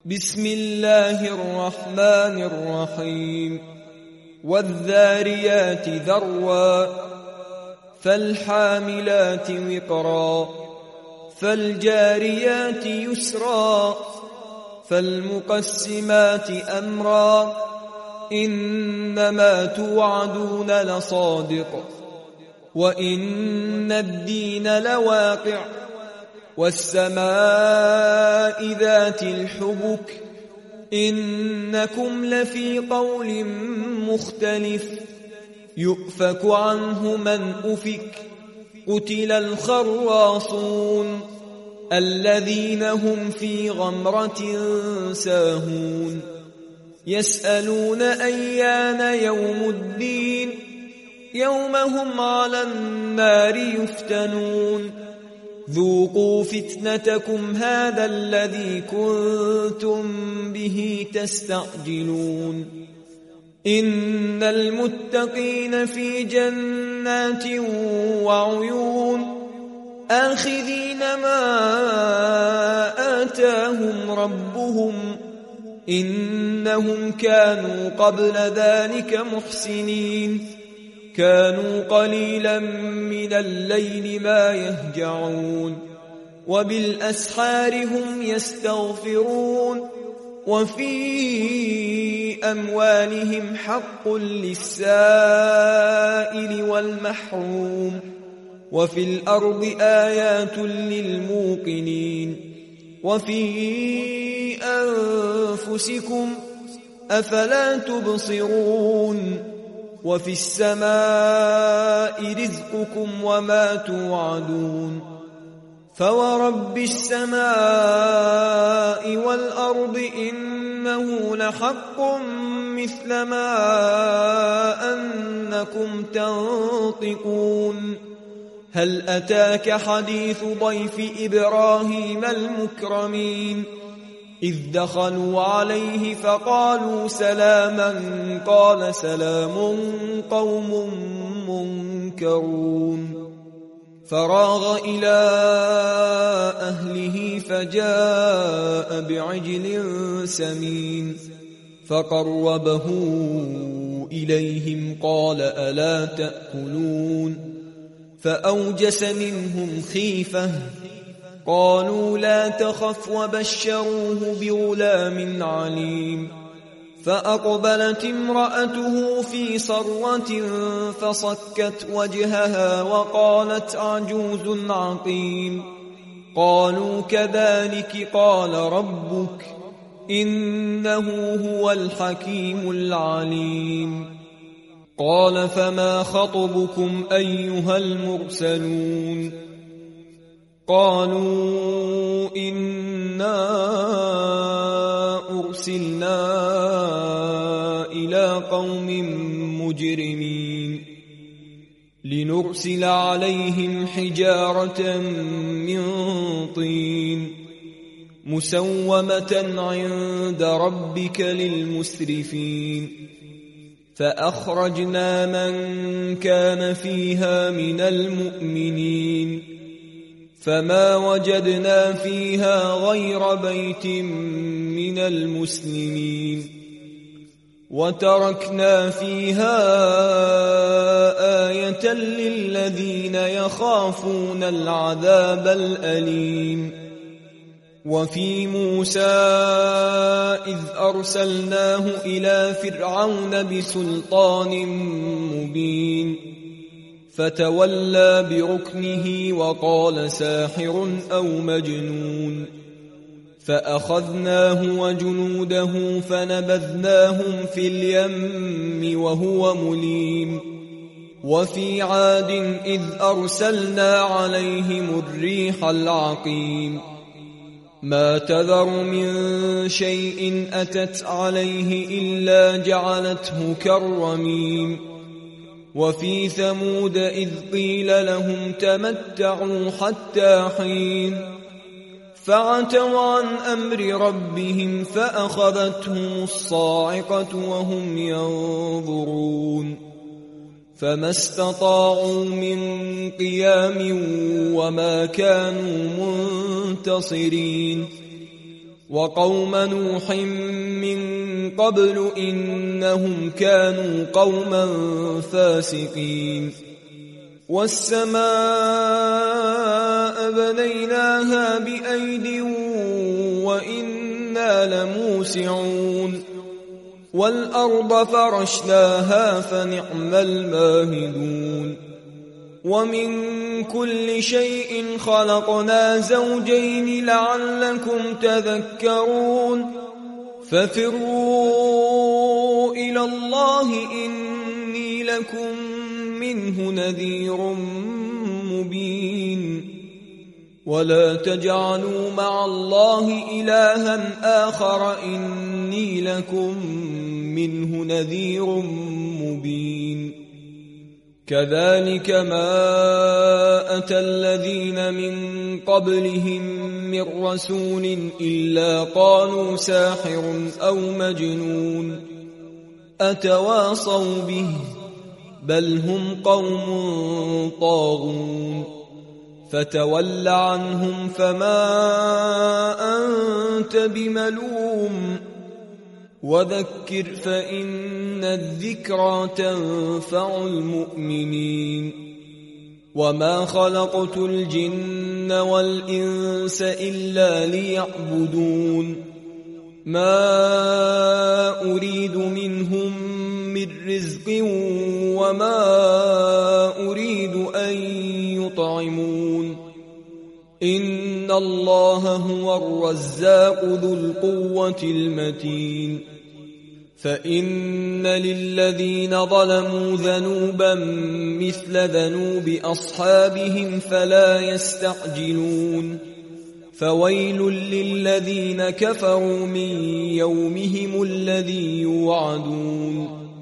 بسم الله الرحمن الرحيم والذاريات ذروا فالحاملات وقرا فالجاريات يسرا فالمقسمات أمرا إنما توعدون لصادق وإن الدين لواقع والسماء ذات الحبك إنكم لفي قول مختلف يؤفك عنه من أفك قتل الخراصون الذين هم في غمرة ساهون يسألون أيان يوم الدين يوم هم على النار يفتنون ذوقوا فتنتكم هذا الذي كنتم به تستعجلون إن المتقين في جنات وعيون آخذين ما آتاهم ربهم إنهم كانوا قبل ذلك محسنين كانوا قليلا من الليل ما يهجعون وبالأسحار هم يستغفرون وفي أموالهم حق للسائل والمحروم وفي الأرض آيات للموقنين وفي أنفسكم أفلا تبصرون وفي السماء رزقكم وما توعدون فورب السماء والأرض إنه لحق مثل ما أنكم تنطقون هل أتاك حديث ضيف إبراهيم المكرمين إذ دخلوا عليه فقالوا سلاما قال سلام قوم منكرون فراغ إلى أهله فجاء بعجل سمين فقربه إليهم قال ألا تأكلون فأوجس منهم خيفة قالوا لا تخف وبشروه بغلام عليم فأقبلت امرأته في صرة فصكت وجهها وقالت عجوز عقيم قالوا كذلك قال ربك إنه هو الحكيم العليم قال فما خطبكم أيها المرسلون قالوا إنا أرسلنا إلى قوم مجرمين لنرسل عليهم حجارة من طين مسومة عند ربك للمسرفين فأخرجنا من كان فيها من المؤمنين فما وجدنا فيها غير بيت من المسلمين وتركنا فيها آية للذين يخافون العذاب الأليم وفي موسى إذ أرسلناه إلى فرعون بسلطان مبين فتولى بركنه وقال ساحر أو مجنون فأخذناه وجنوده فنبذناهم في اليم وهو مليم وفي عاد إذ أرسلنا عليهم الريح العقيم ما تذر من شيء أتت عليه إلا جعلته كالرميم وفي ثمود إذ قيل لهم تمتعوا حتى حين فعتوا عن أمر ربهم فأخذتهم الصاعقة وهم ينظرون فما استطاعوا من قيام وما كانوا منتصرين وقوم نوح من قبل إنهم كانوا قوما فاسقين والسماء بنيناها بأيد وإنا لموسعون والأرض فرشناها فنعم الماهدون ومن كل شيء خلقنا زوجين لعلكم تذكرون ففروا إلى الله إني لكم منه نذير مبين ولا تجعلوا مع الله إلها آخر إني لكم منه نذير مبين كذلك ما أتى الذين من قبلهم من رسول إلا قالوا ساحر أو مجنون أتواصوا به بل هم قوم طاغون فتول عنهم فما أنت بملوم وذكر فإن الذكرى تنفع المؤمنين وما خلقت الجن والإنس إلا ليعبدون ما أريد منهم من رزق وما أريد أن يطعمون إن الله هو الرزاق ذو القوة المتين فإن للذين ظلموا ذنوبا مثل ذنوب أصحابهم فلا يستعجلون فويل للذين كفروا من يومهم الذي يوعدون